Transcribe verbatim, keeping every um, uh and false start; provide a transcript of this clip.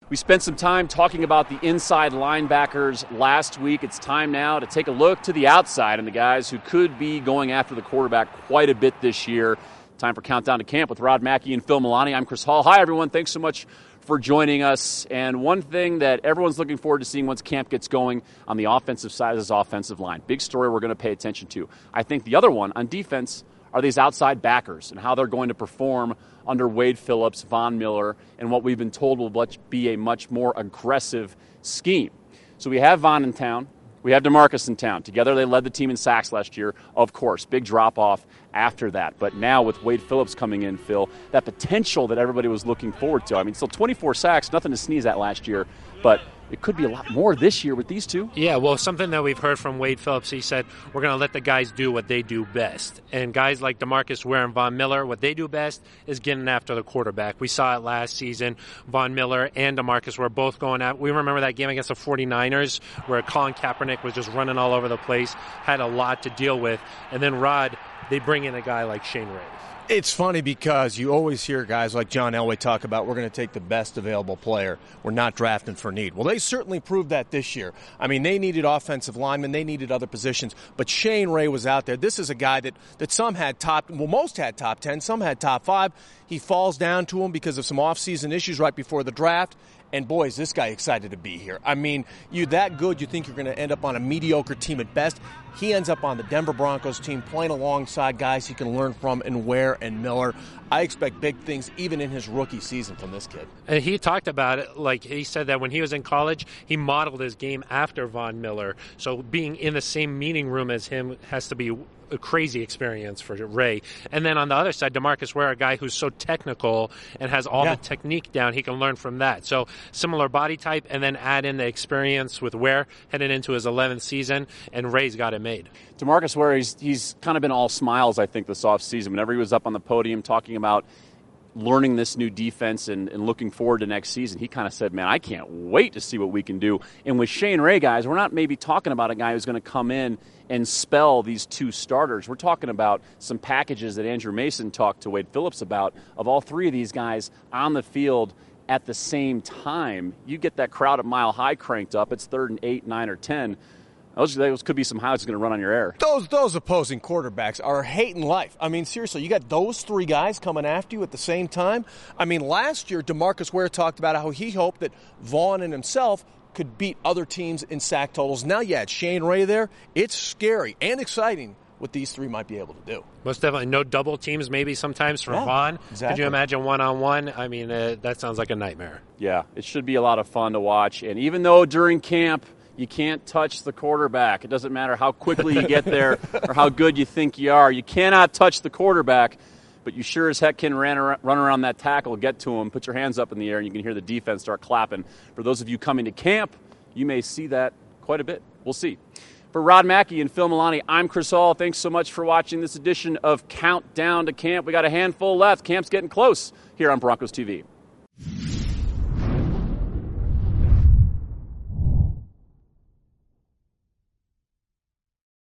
We spent some time talking about the inside linebackers last week. It's time now to take a look to the outside and the guys who could be going after the quarterback quite a bit this year. Time for Countdown to Camp with Rod Mackey and Phil Milani. I'm Chris Hall. Hi, everyone. Thanks so much for joining us. And one thing that everyone's looking forward to seeing once camp gets going on the offensive side is offensive line. Big story we're going to pay attention to. I think the other one on defense are these outside backers and how they're going to perform under Wade Phillips, Von Miller, and what we've been told will be a much more aggressive scheme. So we have Von in town. We have DeMarcus in town. Together they led the team in sacks last year. Of course, big drop-off after that. But now with Wade Phillips coming in, Phil, that potential that everybody was looking forward to. I mean, still twenty-four sacks, nothing to sneeze at last year, but it could be a lot more this year with these two. Yeah, well, something that we've heard from Wade Phillips, he said, we're going to let the guys do what they do best. And guys like DeMarcus Ware and Von Miller, what they do best is getting after the quarterback. We saw it last season. Von Miller and DeMarcus were both going out. We remember that game against the forty-niners where Colin Kaepernick was just running all over the place, had a lot to deal with. And then Rod, they bring in a guy like Shane Ray. It's funny because you always hear guys like John Elway talk about we're going to take the best available player. We're not drafting for need. Well, they certainly proved that this year. I mean, they needed offensive linemen. They needed other positions. But Shane Ray was out there. This is a guy that, that some had top, well, most had top ten. Some had top five. He falls down to him because of some offseason issues right before the draft. And, boy, is this guy excited to be here. I mean, you that good, you think you're going to end up on a mediocre team at best. He ends up on the Denver Broncos team playing alongside guys he can learn from in Ware and Miller. I expect big things even in his rookie season from this kid. And he talked about it, like he said that when he was in college, he modeled his game after Von Miller. So being in the same meeting room as him has to be a crazy experience for Ray. And then on the other side, DeMarcus Ware, a guy who's so technical and has all yeah. the technique down, he can learn from that. So similar body type, and then add in the experience with Ware headed into his eleventh season, and Ray's got it made. DeMarcus Ware, he's, he's kind of been all smiles, I think, this offseason. Whenever he was up on the podium talking about learning this new defense and, and looking forward to next season, he kind of said, man, I can't wait to see what we can do. And with Shane Ray, guys, we're not maybe talking about a guy who's going to come in and spell these two starters. We're talking about some packages that Andrew Mason talked to Wade Phillips about, of all three of these guys on the field at the same time. You get that crowd at Mile High cranked up. It's third and eight, nine, or ten. Those, those could be some highlights going to run on your air. Those those opposing quarterbacks are hating life. I mean, seriously, you got those three guys coming after you at the same time. I mean, last year, DeMarcus Ware talked about how he hoped that Vaughn and himself could beat other teams in sack totals. Now you had Shane Ray there. It's scary and exciting what these three might be able to do. Most definitely. No double teams maybe sometimes from yeah, Vaughn. Exactly. Could you imagine one-on-one? I mean, uh, that sounds like a nightmare. Yeah, it should be a lot of fun to watch. And even though during camp you can't touch the quarterback, it doesn't matter how quickly you get there or how good you think you are, you cannot touch the quarterback, but you sure as heck can run around that tackle, get to him, put your hands up in the air, and you can hear the defense start clapping. For those of you coming to camp, you may see that quite a bit. We'll see. For Rod Mackey and Phil Milani, I'm Chris Hall. Thanks so much for watching this edition of Countdown to Camp. We got a handful left. Camp's getting close here on Broncos T V.